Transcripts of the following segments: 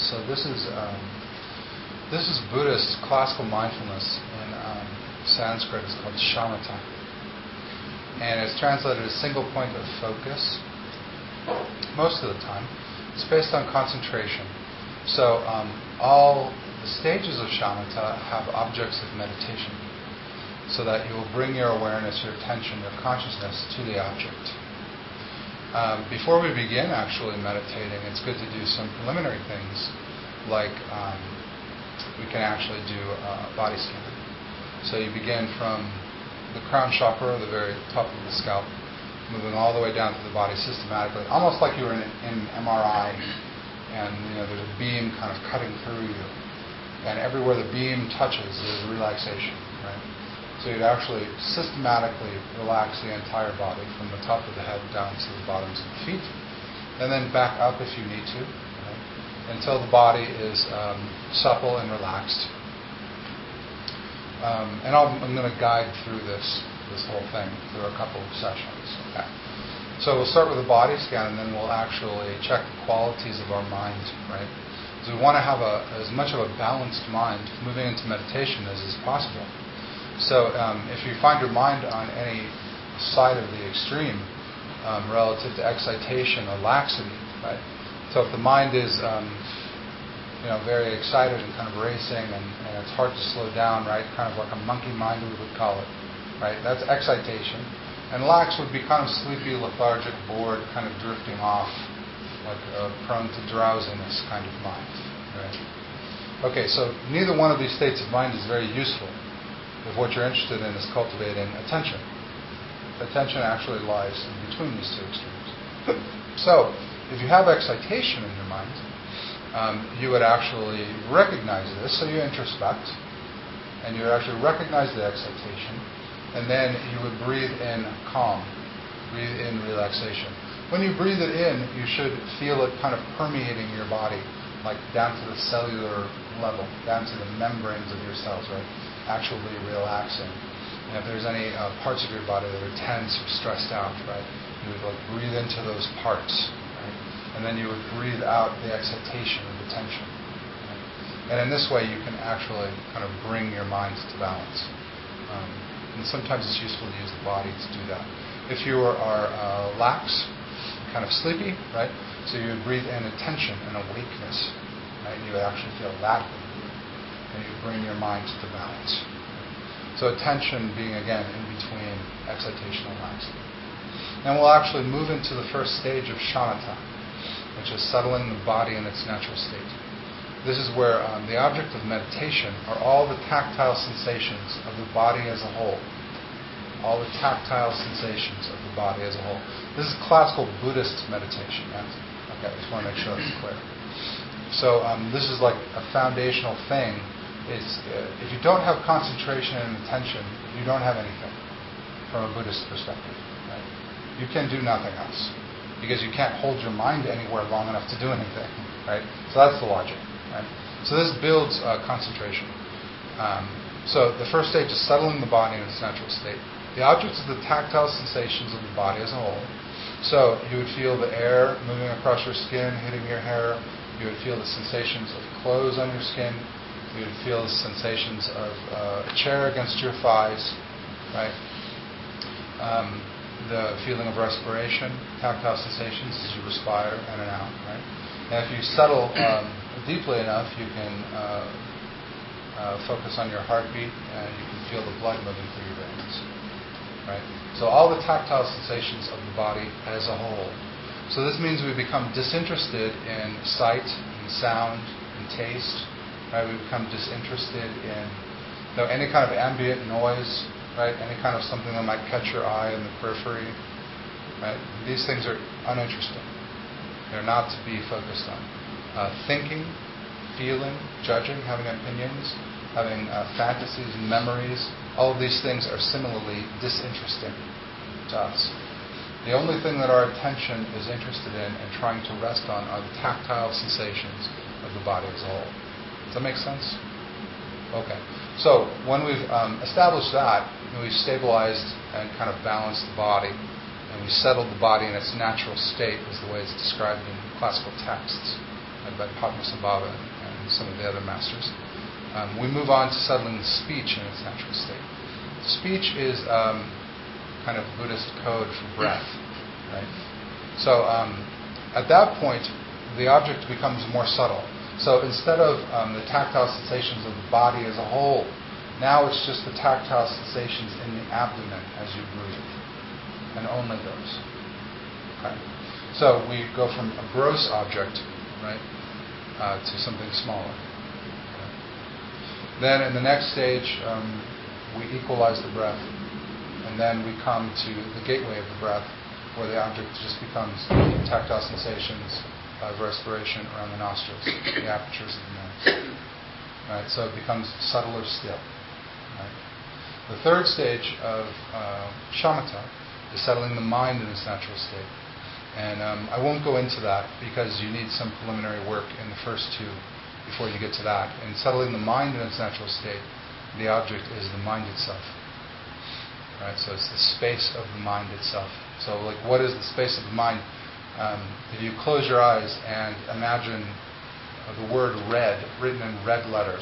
So this is Buddhist classical mindfulness. In Sanskrit, it's called shamatha, and it's translated as single point of focus. Most of the time, it's based on concentration. So all the stages of shamatha have objects of meditation, so that you will bring your awareness, your attention, your consciousness to the object. Before we begin actually meditating, it's good to do some preliminary things, like we can actually do a body scan. So you begin from the crown chakra, the very top of the scalp, moving all the way down to the body systematically, almost like you were in an MRI, and there's a beam kind of cutting through you, and everywhere the beam touches is relaxation, right? So you'd actually systematically relax the entire body from the top of the head down to the bottoms of the feet, and then back up if you need to, right? Until the body is supple and relaxed. And I'm going to guide through this whole thing through a couple of sessions. Okay. So we'll start with a body scan, and then we'll actually check the qualities of our mind, right? So we want to have as much of a balanced mind moving into meditation as is possible. So if you find your mind on any side of the extreme relative to excitation or laxity, right? So if the mind is very excited and kind of racing, and it's hard to slow down, right? Kind of like a monkey mind, we would call it, right? That's excitation. And lax would be kind of sleepy, lethargic, bored, kind of drifting off, like prone to drowsiness kind of mind, right? Okay, so neither one of these states of mind is very useful if what you're interested in is cultivating attention. Attention actually lies in between these two extremes. So, if you have excitation in your mind, you would actually recognize this, so you introspect, and you would actually recognize the excitation, and then you would breathe in calm, breathe in relaxation. When you breathe it in, you should feel it kind of permeating your body, like down to the cellular level, down to the membranes of your cells, right? Actually relaxing. And if there's any parts of your body that are tense or stressed out, right, you would breathe into those parts, right? And then you would breathe out the excitation and the tension. Right? And in this way, you can actually kind of bring your mind to balance. And sometimes it's useful to use the body to do that. If you are lax, kind of sleepy, right? So you would breathe in a tension and a weakness, right? You would actually feel that, and you bring your mind to balance. So attention being, again, in between excitation and laxity. And we'll actually move into the first stage of shamatha, which is settling the body in its natural state. This is where the object of meditation are all the tactile sensations of the body as a whole. All the tactile sensations of the body as a whole. This is classical Buddhist meditation. Okay, I just want to make sure that's clear. So this is like a foundational thing. If you don't have concentration and attention, you don't have anything from a Buddhist perspective. Right? You can do nothing else, because you can't hold your mind anywhere long enough to do anything. Right? So that's the logic. Right? So this builds concentration. So the first stage is settling the body in its natural state. The objects are the tactile sensations of the body as a whole. So you would feel the air moving across your skin, hitting your hair. You would feel the sensations of clothes on your skin. You would feel the sensations of a chair against your thighs. Right? The feeling of respiration, tactile sensations as you respire in and out. Right? And if you settle deeply enough, you can focus on your heartbeat, and you can feel the blood moving through your veins. Right? So all the tactile sensations of the body as a whole. So this means we become disinterested in sight, and sound, and taste. Right? We become disinterested in any kind of ambient noise. Right? Any kind of something that might catch your eye in the periphery. Right? These things are uninteresting. They're not to be focused on. Thinking, feeling, judging, having opinions, having fantasies and memories, all of these things are similarly disinteresting to us. The only thing that our attention is interested in and trying to rest on are the tactile sensations of the body as a whole. Does that make sense? Okay. So when we've established that, and we've stabilized and kind of balanced the body, and we settled the body in its natural state, is the way it's described in classical texts. led by Padmasambhava and some of the other masters. We move on to settling the speech in its natural state. Speech is kind of Buddhist code for breath, right? So at that point, the object becomes more subtle. So instead of the tactile sensations of the body as a whole, now it's just the tactile sensations in the abdomen as you breathe, and only those. Okay. So we go from a gross object, right, to something smaller. Okay. Then in the next stage, we equalize the breath, and then we come to the gateway of the breath, where the object just becomes tactile sensations of respiration around the nostrils, the apertures of the nose. Right, so it becomes subtler still. Right. The third stage of shamatha is settling the mind in its natural state. And I won't go into that because you need some preliminary work in the first two before you get to that. In settling the mind in its natural state, the object is the mind itself. Right, so it's the space of the mind itself. So, like, what is the space of the mind? If you close your eyes and imagine the word red written in red letters,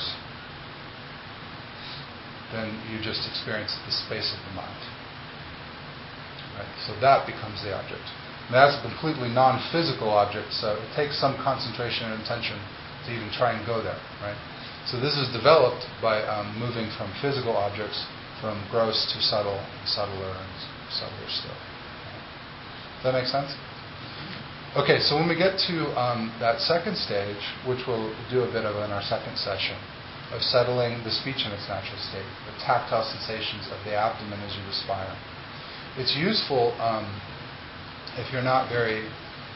then you just experience the space of the mind. Right? So that becomes the object. And that's a completely non-physical object, so it takes some concentration and attention to even try and go there. Right? So this is developed by moving from physical objects from gross to subtle, subtler, and subtler still. Right? Does that make sense? Okay, so when we get to that second stage, which we'll do a bit of in our second session, of settling the speech in its natural state, the tactile sensations of the abdomen as you respire, it's useful if you're not very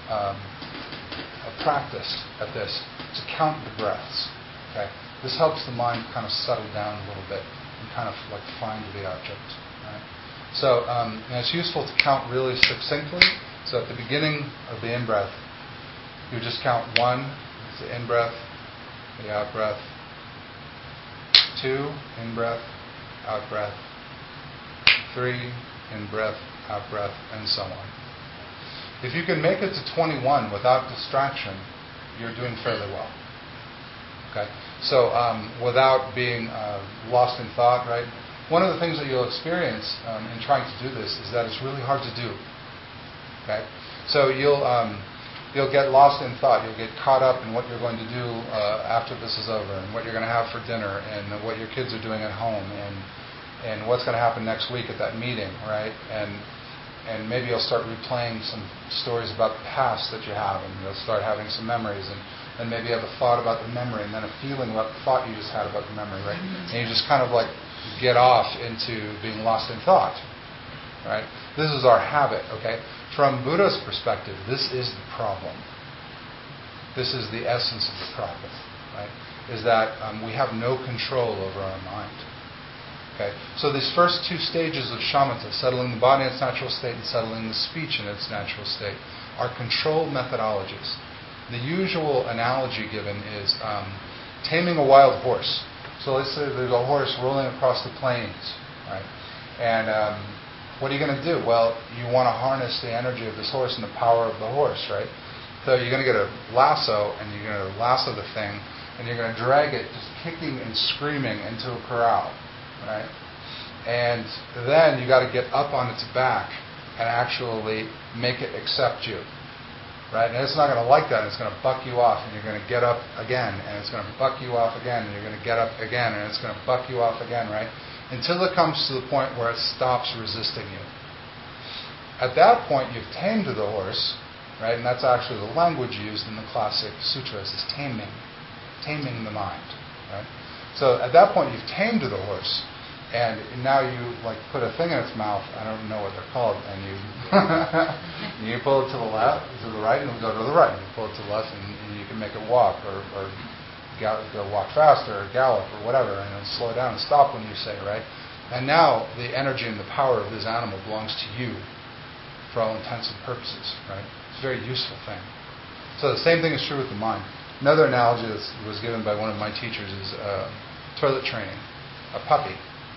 practiced at this, to count the breaths. Okay, this helps the mind kind of settle down a little bit and kind of like find the object. Right? So it's useful to count really succinctly. So at the beginning of the in-breath, you just count 1, it's the in-breath, the out-breath, 2, in-breath, out-breath, 3, in-breath, out-breath, and so on. If you can make it to 21 without distraction, you're doing fairly well. Okay? So without being lost in thought, right? One of the things that you'll experience in trying to do this is that it's really hard to do. Okay, so you'll get lost in thought. You'll get caught up in what you're going to do after this is over, and what you're going to have for dinner, and what your kids are doing at home, and what's going to happen next week at that meeting, right? And maybe you'll start replaying some stories about the past that you have, and you'll start having some memories, and maybe you have a thought about the memory, and then a feeling about the thought you just had about the memory, right? And you just kind of like get off into being lost in thought, right? This is our habit, okay? From Buddha's perspective, this is the problem. This is the essence of the problem, right? Is that we have no control over our mind. Okay? So these first two stages of shamatha, settling the body in its natural state and settling the speech in its natural state, are control methodologies. The usual analogy given is taming a wild horse. So let's say there's a horse rolling across the plains, right? And what are you going to do? Well, you want to harness the energy of this horse and the power of the horse, right? So you're going to get a lasso, and you're going to lasso the thing, and you're going to drag it just kicking and screaming into a corral, right? And then you got to get up on its back and actually make it accept you, right? And it's not going to like that. It's going to buck you off, and you're going to get up again, and it's going to buck you off again, and you're going to get up again, and it's going to buck you off again, right? Until it comes to the point where it stops resisting you. At that point, you've tamed the horse, right? And that's actually the language used in the classic sutras, is taming the mind, right? So at that point, you've tamed the horse, and now you like put a thing in its mouth. I don't know what they're called, and you you pull it to the left, to the right, and it'll go to the right. And you pull it to the left, and you can make it walk or go walk faster or gallop or whatever, and it'll slow down and stop when you say, right? And now the energy and the power of this animal belongs to you for all intents and purposes, right? It's a very useful thing. So the same thing is true with the mind. Another analogy that was given by one of my teachers is toilet training, a puppy.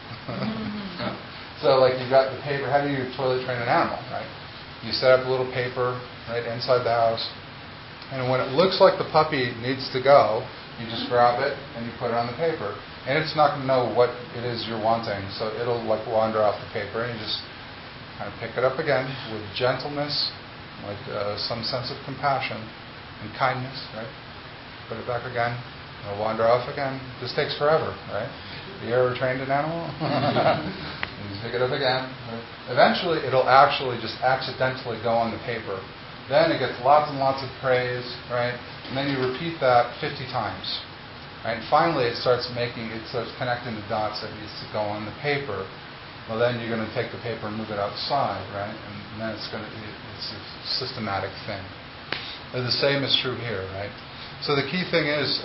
So like you've got the paper, how do you toilet train an animal, right? You set up a little paper right inside the house, And when it looks like the puppy needs to go, you just grab it and you put it on the paper. And it's not going to know what it is you're wanting, so it'll like wander off the paper, and you just kind of pick it up again with gentleness, like some sense of compassion and kindness, right? Put it back again. It'll wander off again. This takes forever, right? Have you ever trained an animal? You just pick it up again. Eventually, it'll actually just accidentally go on the paper. Then it gets lots and lots of praise, right? And then you repeat that 50 times. Right? And finally, it starts connecting the dots that needs to go on the paper. Well, then you're going to take the paper and move it outside, right? And then it's a systematic thing. And the same is true here, right? So the key thing is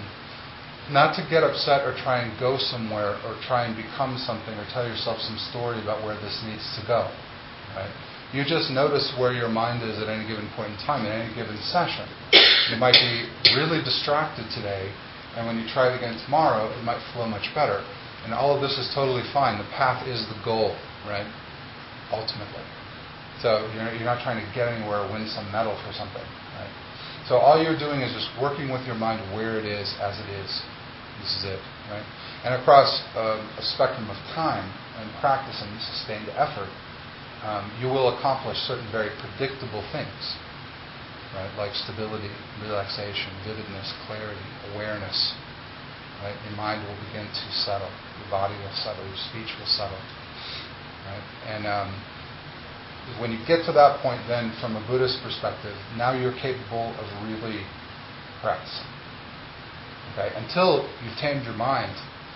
not to get upset or try and go somewhere or try and become something or tell yourself some story about where this needs to go, right? You just notice where your mind is at any given point in time, in any given session. You might be really distracted today, and when you try it again tomorrow, it might flow much better. And all of this is totally fine. The path is the goal, right? Ultimately. So you're not trying to get anywhere or win some medal for something, right? So all you're doing is just working with your mind where it is as it is. This is it, right? And across a spectrum of time and practice and sustained effort, you will accomplish certain very predictable things, right? Like stability, relaxation, vividness, clarity, awareness. Right? Your mind will begin to settle. Your body will settle. Your speech will settle. Right? And when you get to that point, then from a Buddhist perspective, now you're capable of really practicing. Okay? Until you've tamed your mind,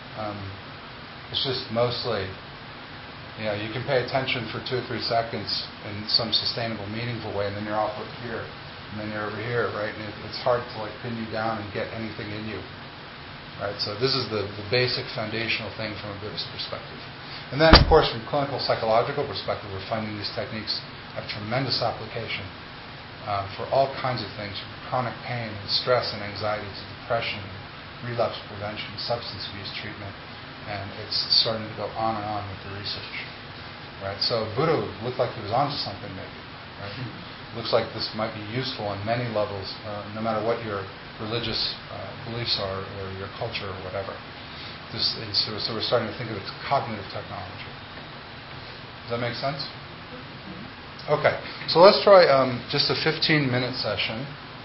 it's just mostly, you can pay attention for 2 or 3 seconds in some sustainable, meaningful way, and then you're off over here, and then you're over here, right? And it's hard to pin you down and get anything in you. Right, so this is the basic foundational thing from a Buddhist perspective. And then, of course, from clinical psychological perspective, we're finding these techniques have tremendous application for all kinds of things, from chronic pain and stress and anxiety to depression, relapse prevention, substance abuse treatment, and it's starting to go on and on with the research. Right, so Buddha looked like he was onto something, maybe. Right? Looks like this might be useful on many levels, no matter what your religious beliefs are or your culture or whatever. So we're starting to think of it as cognitive technology. Does that make sense? Okay, so let's try just a 15-minute session,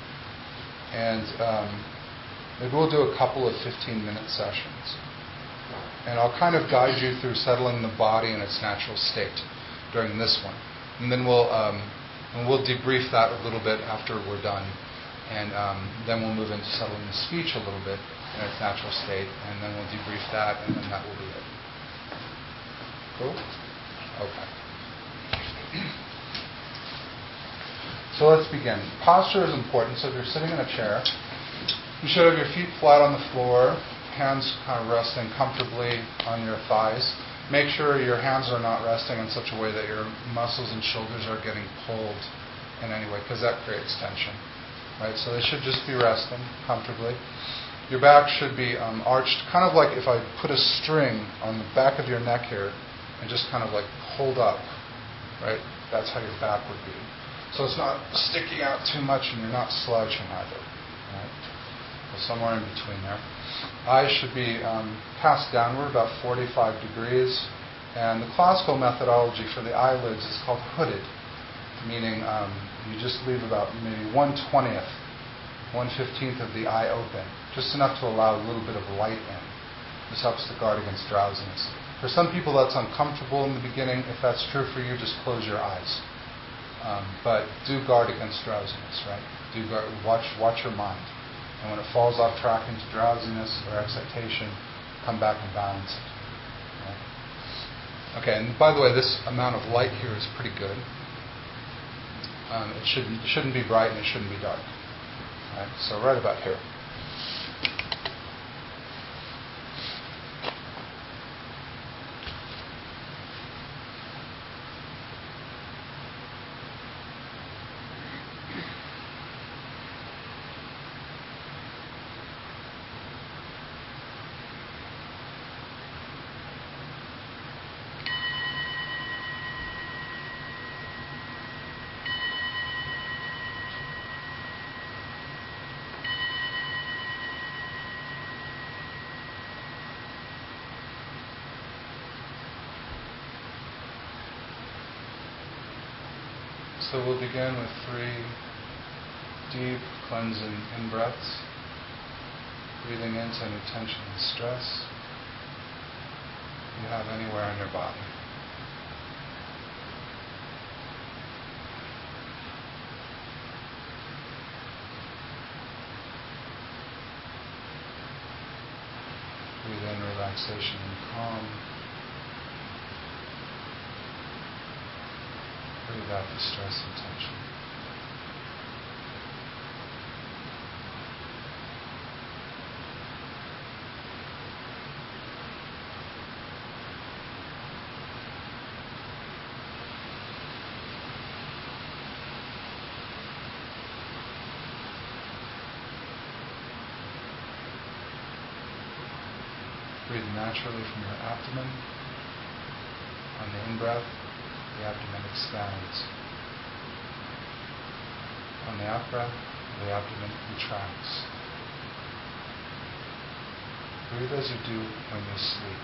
and maybe we'll do a couple of 15-minute sessions. And I'll kind of guide you through settling the body in its natural state during this one. And then we'll debrief that a little bit after we're done. And then we'll move into settling the speech a little bit in its natural state, and then we'll debrief that, and then that will be it. Cool? Okay. So let's begin. Posture is important. So if you're sitting in a chair, you should have your feet flat on the floor, hands kind of resting comfortably on your thighs. Make sure your hands are not resting in such a way that your muscles and shoulders are getting pulled in any way, because that creates tension. Right, so they should just be resting comfortably. Your back should be arched, kind of like if I put a string on the back of your neck here and just kind of like pulled up. Right, that's how your back would be. So it's not sticking out too much and you're not slouching either. Right, so somewhere in between there. Eyes should be cast downward about 45 degrees, and the classical methodology for the eyelids is called hooded, meaning you just leave about maybe 1/20th, 1/15th of the eye open, just enough to allow a little bit of light in. This helps to guard against drowsiness. For some people that's uncomfortable in the beginning. If that's true for you, just close your eyes. But do guard against drowsiness, right? Watch your mind. And when it falls off track into drowsiness or excitation, come back and balance it. Right? Okay, and by the way, this amount of light here is pretty good. It shouldn't be bright and it shouldn't be dark. Right? So right about here. So we'll begin with 3 deep cleansing in-breaths, breathing into any tension and stress you have anywhere in your body. Breathe in relaxation and calm. Breathe out the stress and tension. Breathe naturally from your abdomen. On the in-breath, the abdomen expands. On the out-breath, the abdomen contracts. Breathe as you do when you sleep.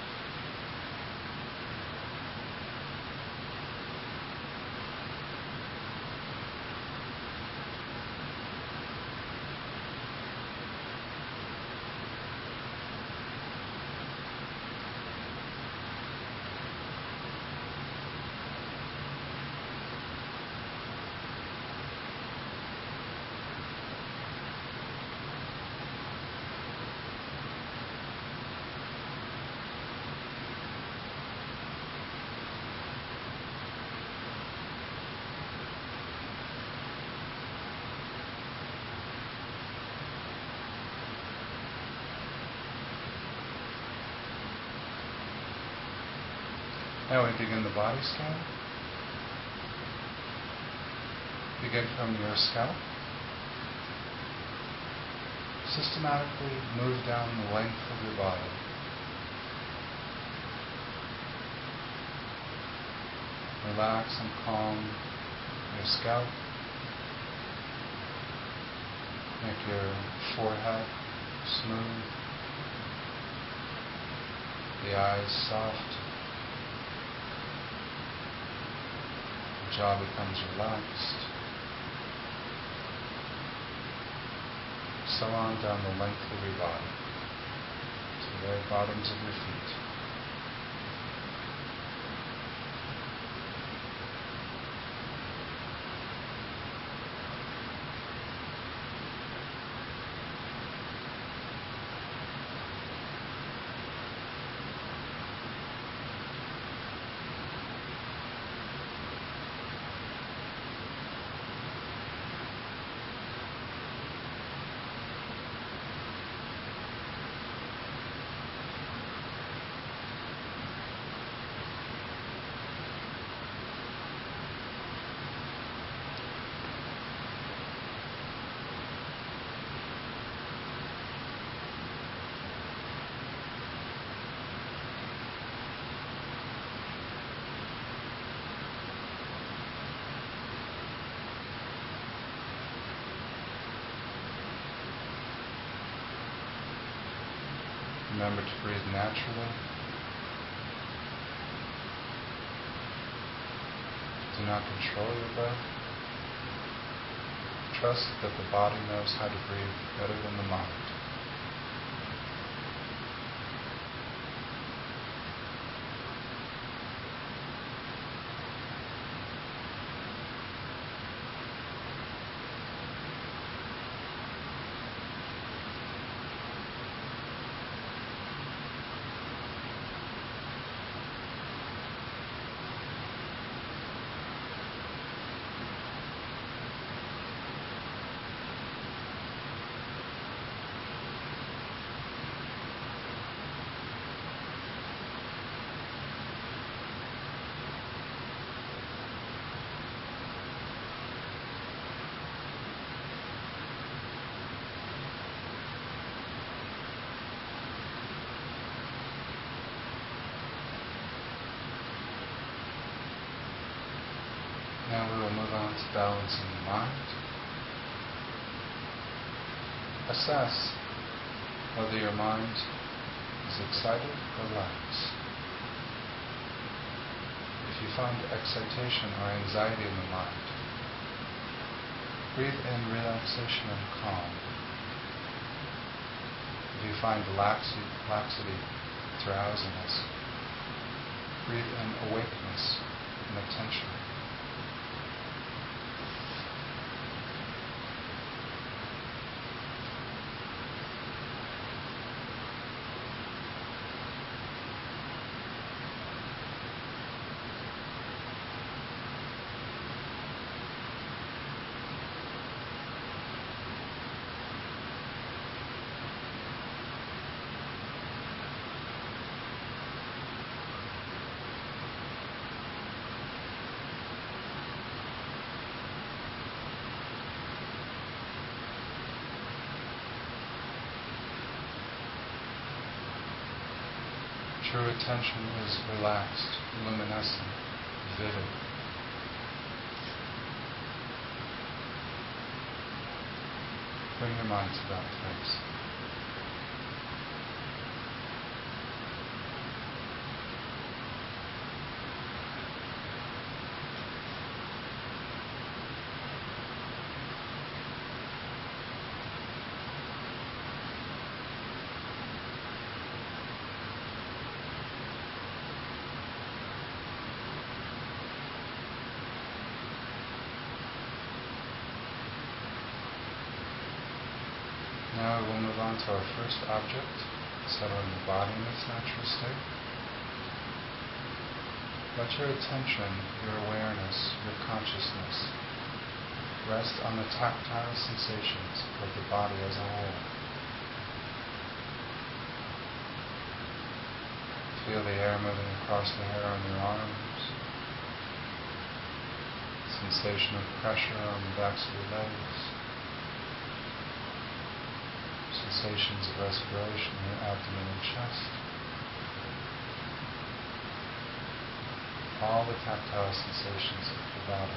Now we begin the body scan. Begin from your scalp. Systematically move down the length of your body. Relax and calm your scalp. Make your forehead smooth. The eyes soft. The jaw becomes relaxed. So on down the length of your body to the very bottoms of your feet. Remember to breathe naturally. Do not control your breath. Trust that the body knows how to breathe better than the mind. Now we will move on to balancing the mind. Assess whether your mind is excited or lax. If you find excitation or anxiety in the mind, Breathe in relaxation and calm. If you find laxity, drowsiness, breathe in awakeness and attention. True attention is relaxed, luminescent, vivid. Bring your mind to that place. Now we will move on to our first object, settling the body in its natural state. Let your attention, your awareness, your consciousness rest on the tactile sensations of the body as a whole. Feel the air moving across the hair on your arms, sensation of pressure on the backs of your legs, sensations of respiration in your abdomen and chest. All the tactile sensations of the body.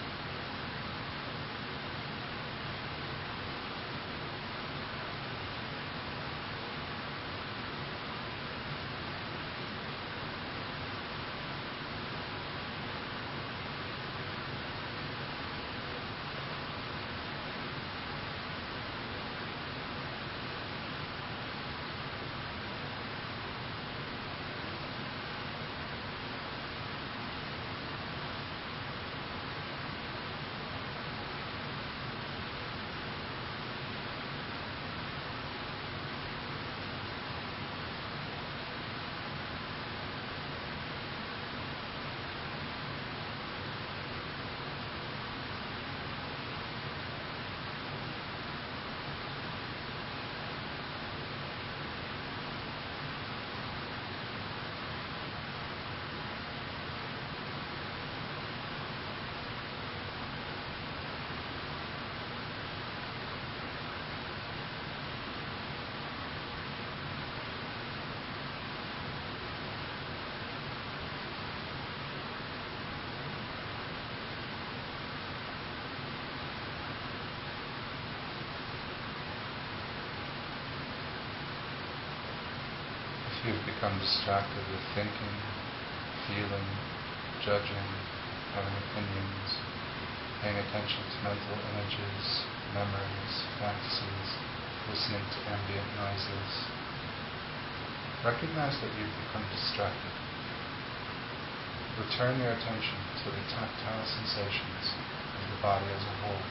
You've become distracted with thinking, feeling, judging, having opinions, paying attention to mental images, memories, fantasies, listening to ambient noises. Recognize that you've become distracted. Return your attention to the tactile sensations of the body as a whole.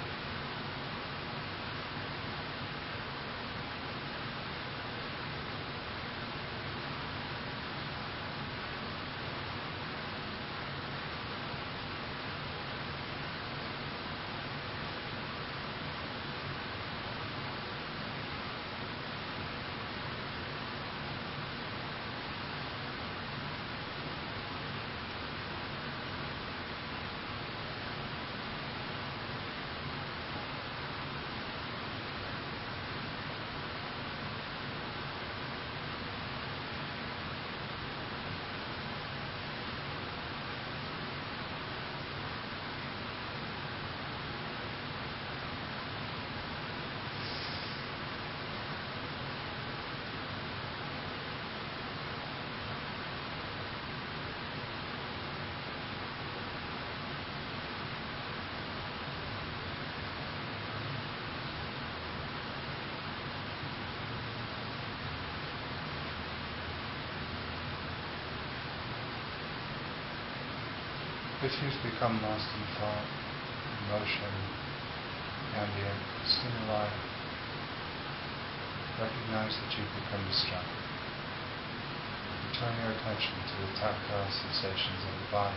Issues become lost in thought, emotion, ambient stimuli. Recognize that you've become distracted. Turn your attention to the tactile sensations of the body.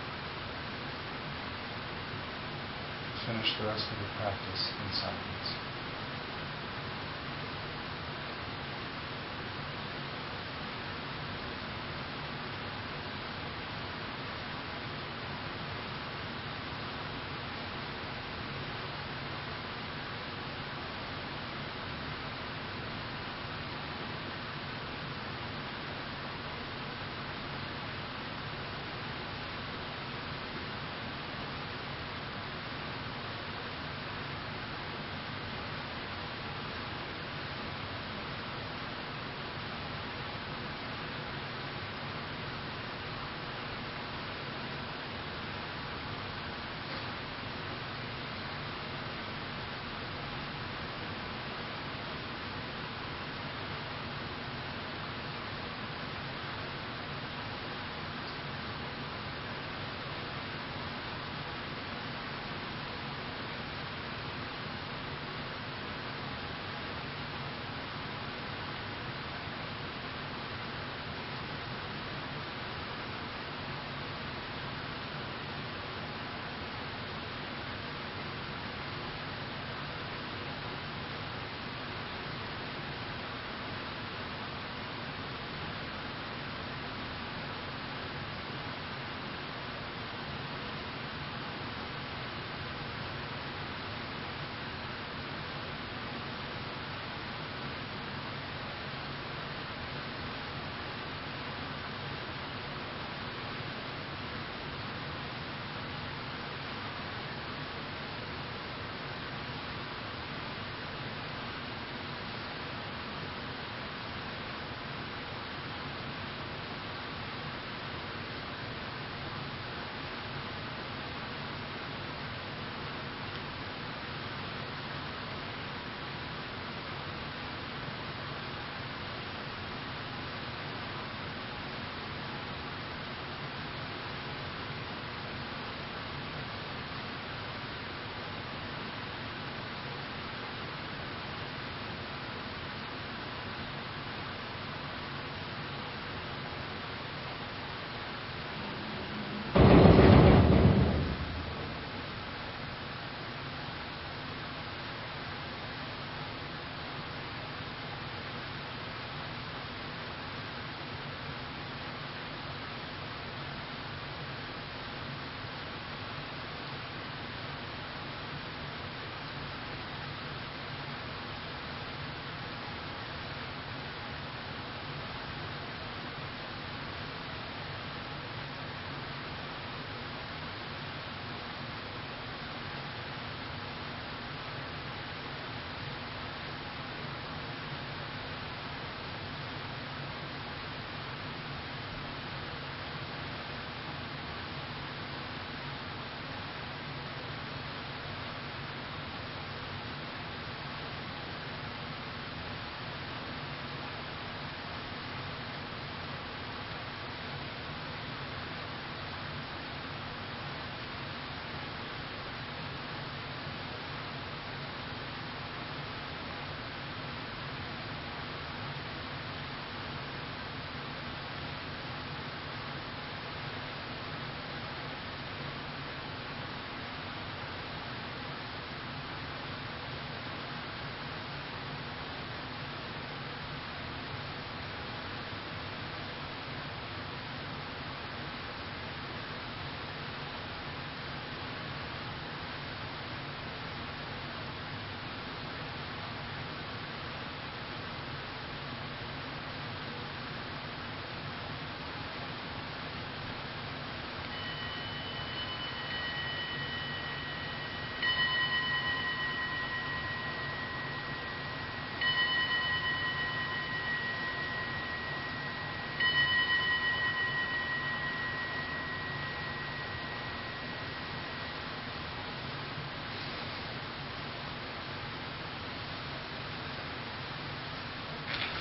Finish the rest of your practice in silence.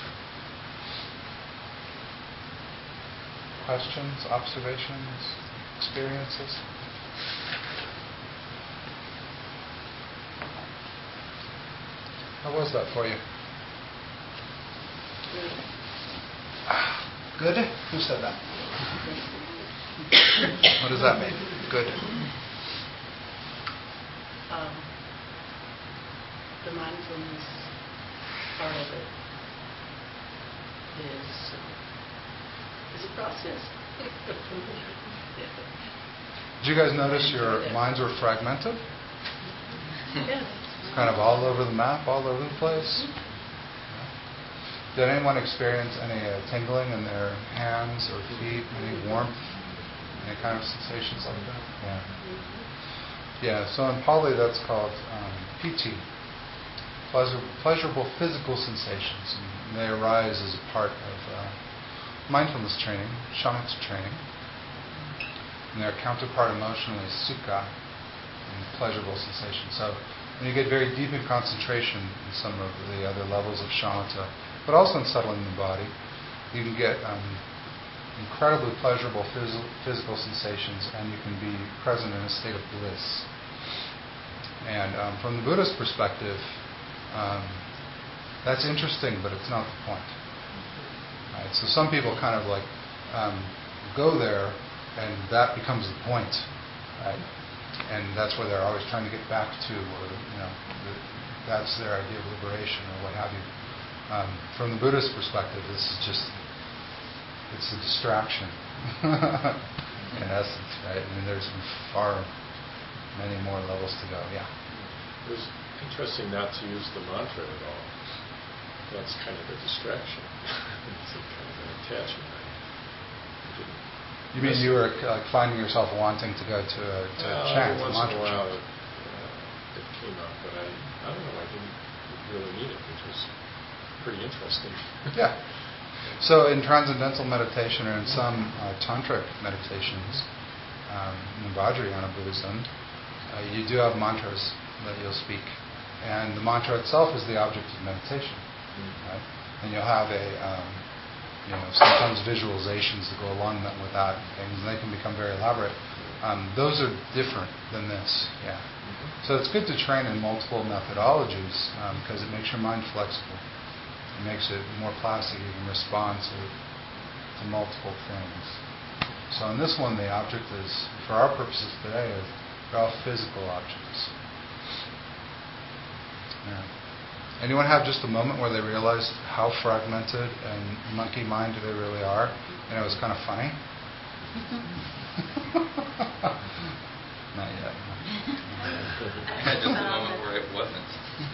Questions, observations? experiences? How was that for you? Good? Who said that? What does that mean? Good. The mindfulness part of it is a process. Did you guys notice your minds were fragmented? Yes. Kind of all over the map, all over the place? Did anyone experience any tingling in their hands or feet, any warmth, any kind of sensations like that? Yeah. Yeah, so in Pali that's called piti, pleasurable physical sensations. And they arise as a part of mindfulness training, shamatha training. And their counterpart emotionally is sukha, and pleasurable sensations. So when you get very deep in concentration in some of the other levels of shamatha, but also in settling the body, you can get incredibly pleasurable physical sensations, and you can be present in a state of bliss. And from the Buddhist perspective, that's interesting, but it's not the point. Right? So some people kind of like go there, and that becomes the point, right? And that's where they're always trying to get back to, or that's their idea of liberation, or what have you. From the Buddhist perspective, this is just, it's a distraction, in essence, right? I mean, there's many more levels to go, yeah. It was interesting not to use the mantra at all. That's kind of a distraction. It's a kind of an attachment. You mean you were finding yourself wanting to go to chant? Once in a while it came up, but I don't know, I didn't really need it, which was pretty interesting. Yeah. So in transcendental meditation, or in some tantric meditations, in Vajrayana Buddhism, you do have mantras that you'll speak. And the mantra itself is the object of meditation. Right? And you'll have sometimes visualizations that go along with that, and they can become very elaborate. Those are different than this, yeah. So it's good to train in multiple methodologies because it makes your mind flexible. It makes it more plastic. You can respond to multiple things. So in this one, the object is, for our purposes today, they're all physical objects. Yeah. Anyone have just a moment where they realized how fragmented and monkey-minded they really are, and it was kind of funny? Not yet. I had just a moment where it wasn't.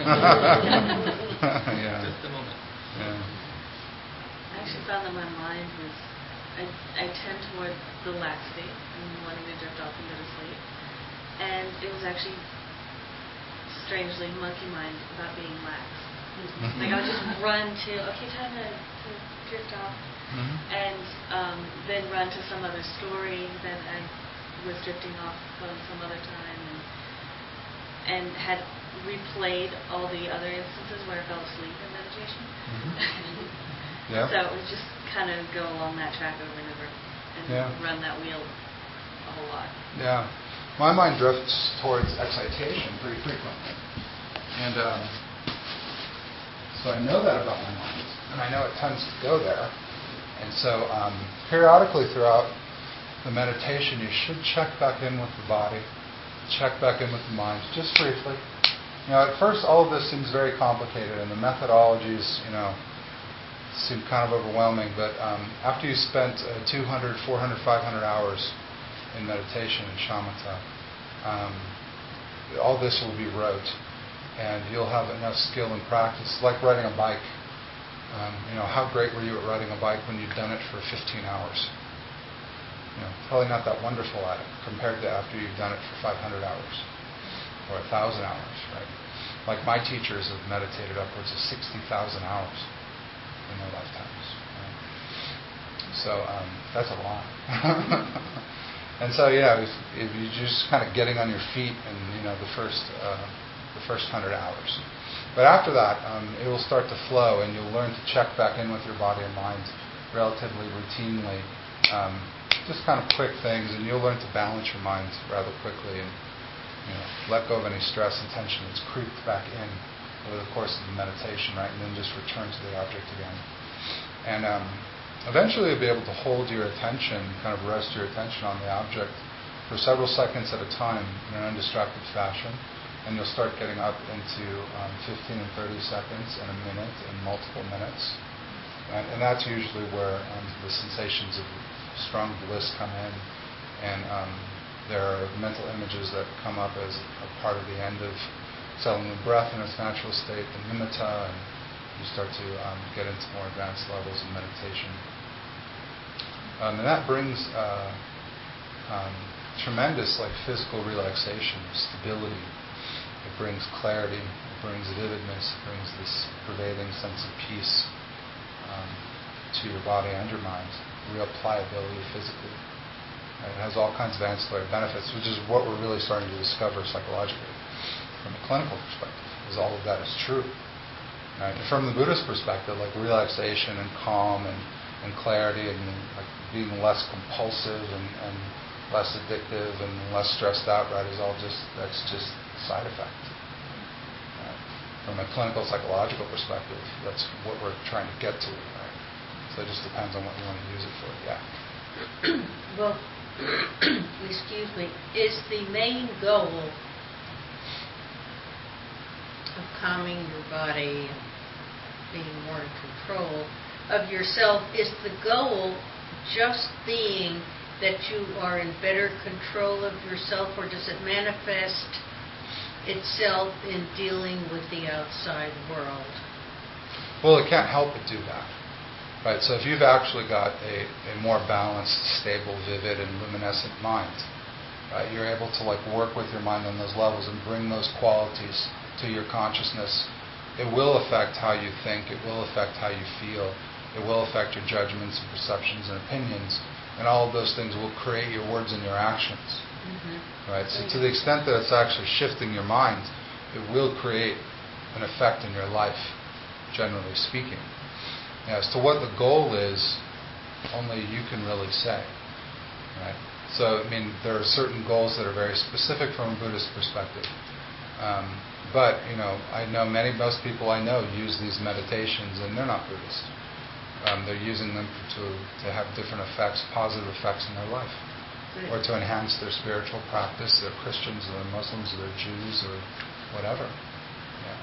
Yeah. Just a moment. Yeah. I actually found that my mind was, I tend toward the laxity and wanting to drift off and go to sleep. And it was actually strangely monkey mind about being lax. Like I would just run to, okay, time to drift off, and then run to some other story that I was drifting off on some other time, and had replayed all the other instances where I fell asleep in meditation. Yeah. So it was just kind of go along that track over and over, and run that wheel a whole lot. Yeah. My mind drifts towards excitation pretty frequently. And so I know that about my mind, and I know it tends to go there. And so periodically throughout the meditation, you should check back in with the body, check back in with the mind, just briefly. At first, all of this seems very complicated, and the methodologies, seem kind of overwhelming. But after you spent 200, 400, 500 hours in meditation and shamatha, all this will be rote, and you'll have enough skill and practice, like riding a bike. How great were you at riding a bike when you'd done it for 15 hours? Probably not that wonderful at it compared to after you've done it for 500 hours or 1,000 hours, right? Like my teachers have meditated upwards of 60,000 hours in their lifetimes. Right? So that's a lot. And so if you're just kind of getting on your feet in the first 100 hours, but after that it will start to flow, and you'll learn to check back in with your body and mind relatively routinely, just kind of quick things, and you'll learn to balance your mind rather quickly and let go of any stress and tension that's creeped back in over the course of the meditation, right? And then just return to the object again. And eventually you'll be able to hold your attention, kind of rest your attention on the object for several seconds at a time in an undistracted fashion. And you'll start getting up into 15 and 30 seconds and a minute and multiple minutes. And that's usually where the sensations of strong bliss come in. And there are mental images that come up as a part of the end of settling the breath in its natural state, the nimitta, and you start to get into more advanced levels of meditation. And that brings tremendous physical relaxation, stability. It brings clarity, it brings vividness, it brings this pervading sense of peace to your body and your mind, real pliability physically. It has all kinds of ancillary benefits, which is what we're really starting to discover psychologically from a clinical perspective, is all of that is true. Right? And from the Buddhist perspective, relaxation and calm and clarity and being less compulsive and less addictive and less stressed out, right, that's just side effect. Right? From a clinical psychological perspective, that's what we're trying to get to, right? So it just depends on what you want to use it for. Yeah. Well, excuse me, is the main goal of calming your body, being more in control of yourself, is the goal just being that you are in better control of yourself, or does it manifest itself in dealing with the outside world? Well, it can't help but do that. Right? So if you've actually got a more balanced, stable, vivid, and luminescent mind, right, you're able to work with your mind on those levels and bring those qualities to your consciousness. It will affect how you think. It will affect how you feel. It will affect your judgments and perceptions and opinions. And all of those things will create your words and your actions. Mm-hmm. Right? So to the extent that it's actually shifting your mind, it will create an effect in your life, generally speaking. As to what the goal is, only you can really say. Right? So, there are certain goals that are very specific from a Buddhist perspective. But, I know most people I know use these meditations, and they're not Buddhist. They're using them to have different effects, positive effects in their life, or to enhance their spiritual practice. They're Christians, or they're Muslims, or they're Jews, or whatever. Yeah.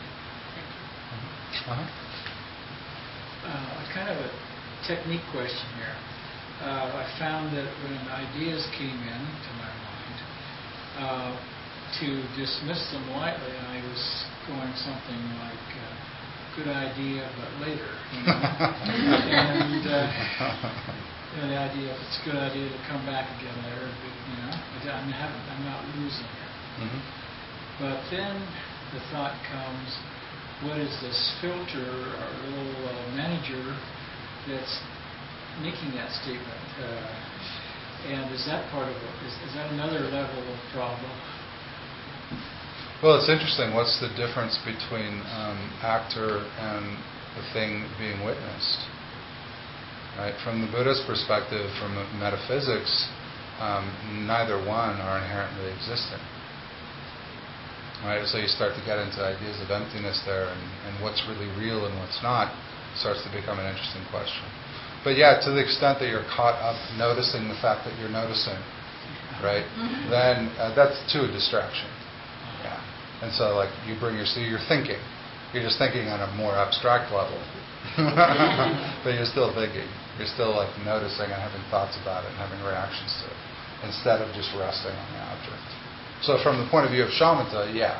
Kind of a technique question here. I found that when ideas came into my mind, to dismiss them lightly, I was going something like, good idea, but later. And the idea, if it's a good idea to come back again later, I'm not losing it. Mm-hmm. But then the thought comes, what is this filter or little manager that's making that statement? And is that part of it? Is that another level of problem? Well, it's interesting. What's the difference between actor and the thing being witnessed? Right? From the Buddhist perspective, from metaphysics, neither one are inherently existing. Right? So you start to get into ideas of emptiness there, and what's really real and what's not starts to become an interesting question. But yeah, to the extent that you're caught up noticing the fact that you're noticing, right? Mm-hmm. Then that's too a distraction. Yeah. And so you're thinking. You're just thinking on a more abstract level. But you're still thinking. You're still noticing and having thoughts about it and having reactions to it, instead of just resting on the object. So from the point of view of shamatha, yeah,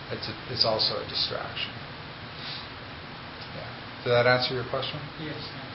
it's also a distraction. Yeah. Did that answer your question? Yes.